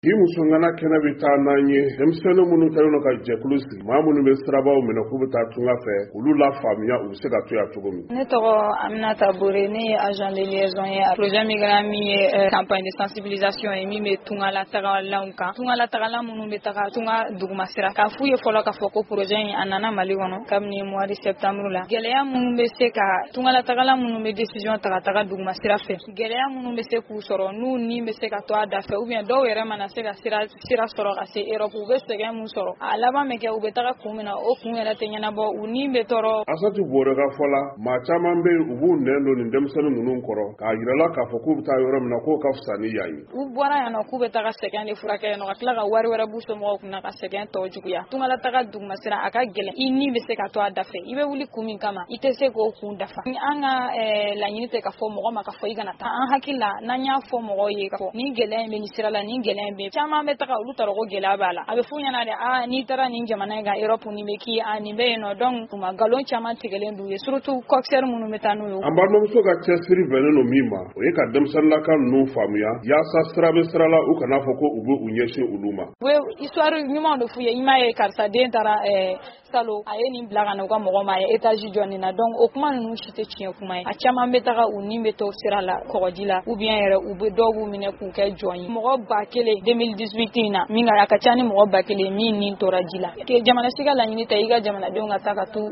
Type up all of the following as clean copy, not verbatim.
Musungana Kenabita Nanye, Hemseno Munutano Jaculusi, Mamunu Strabao, Menokubata Tungafe, Ulula Famia, Usegatoya Tugumi. Netoro Aminata Bourene, agent de liaison, projet Migrami, campagne de sensibilisation, et Mime Tunga la Tara Lanka, Tunga la Tara Munutaka, Tunga Dugmasera, Kafuye Folaka Foko projet, Anana Maligono, Kamni, mois de septembre là. Gelea Munubeseka, Tunga la Tara Munube décision Taratara Dugmasera fait. Gelea Munubeseku Soro, nous ni Beseka Toa d'affaires, ou bien Doeremana. Sira soro ase Europe ube sege mun soro alaba meke ube taga kumina o kumera tenyana bo uni betoro asatu borega fola ma chamambe ubu nendo ni ndemsanu nunun koro ka yirala ka foku buta yoram na ko kafsani yayi ubora yana kube taga segande furake no atlaga wari wara buso mo kuna ka segande to juguya tungala taga dugma sira aka gele inni be se ka to adafe ibe wuli kumin kama itese go kunda fa anga la nyite ka fo mo ma ka fo igana ta an hakila nanya fo mo ye ka fo ni gele me ni sira la ni gele chama metaka ulutaro go gela bala abefunya na de ni tara ni jamana ga Europe ni meki ani be no don kuma galon chama tigelendu ye surtout coxer munu metanu yo ambano so ga chesiri veneno mima o ye ka demsanla kan no famuya ya sastrabe strala u kana foko ubu unyeshe uluma we histoire nyuma do fuye imaye karsa de tara salo ayeni blaga na kwa mogoma ya etage joni na donc okuma nu shite chien kuma a chama metaka unimbe to sirala kojila ou bien ere ubu dogu mine ku ke joni mogo bakele 2018 na minga akachani mo bakele ni torajila ke jamana siga la nyini taiga jamana donga taka tu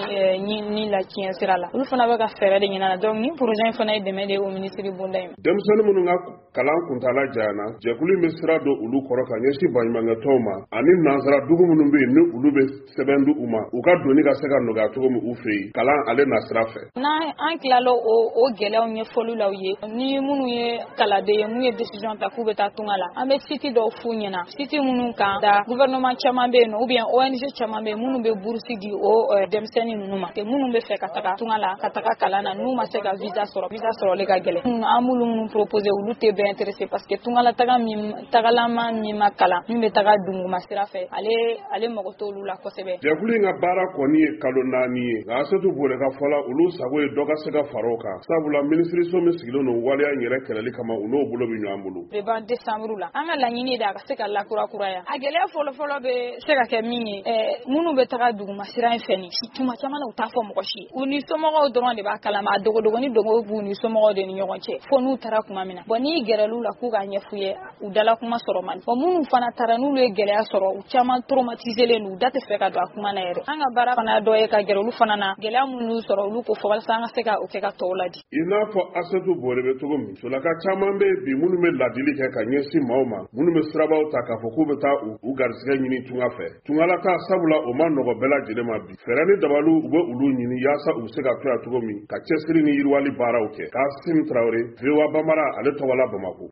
ni la kien sirala ulfana baka fere de nyina donc ni projet fana de mede au ministre bondai demsane mununga kalan kuntala jana jekuli misra do ulu koroka nyeshi banyanga toma ani nazara dugu munumbe ni ulube sebendu uma uka doni ga sega no ga to mu ufe kalan ale nasra fe na an klalo o gele onye folu la uye ni munu ye kala de mu ye decision ta kubeta tungala ame city do funyana city munu ka da gouvernement chamambe no ou bien ONG chamambe munu be bursi di o demseni numa te munu be fe kataka tungala kataka kalana numa se ga visa soro le ga gele amulu munu proposer ou te be intéressé parce que tungala tagalama mi makala mi be taga dungu masira fe ale mogoto lula kosebe jekuli nga bara koni kalonani ga setu bole ga fola ulu sago e doga sega faroka sabula ministry so mesigilo no wale ya nyere keleli kama uno bulo bi nyambulu le 20 décembre la anga la nyini da ka seka la kura ya agele folo be seka ke mini munu be taga dugu masira feni tuma chamala utafo mokoshi uni somo doron de ba kala ma dogo ni dogo bu ni somo de ni nyonche fo nu tara kuma mina boni gerelu la ku ga nyefuye udala kuma soro man fo munu fana tara nu le gele ya soro u chama traumatiser le nu date feka do kuma na yere anga bara fana do e ka gerelu fana na gele munu soro lu ko fo wal sanga seka o ke ka toladi ina fo asetu borebe to gomi so la ka chamambe bi munu me ladili ke ka nyesi maoma munu me straba ta ka fo kubeta u garsige nyini tunga fe tungala ka sabula o man no bela jele ma bi ferani dabalu ubo ulu nyini yasa u sega to ya to gomi ka chesiri ni yirwali bara oke ka sim traore vewa bamara ale to wala bamako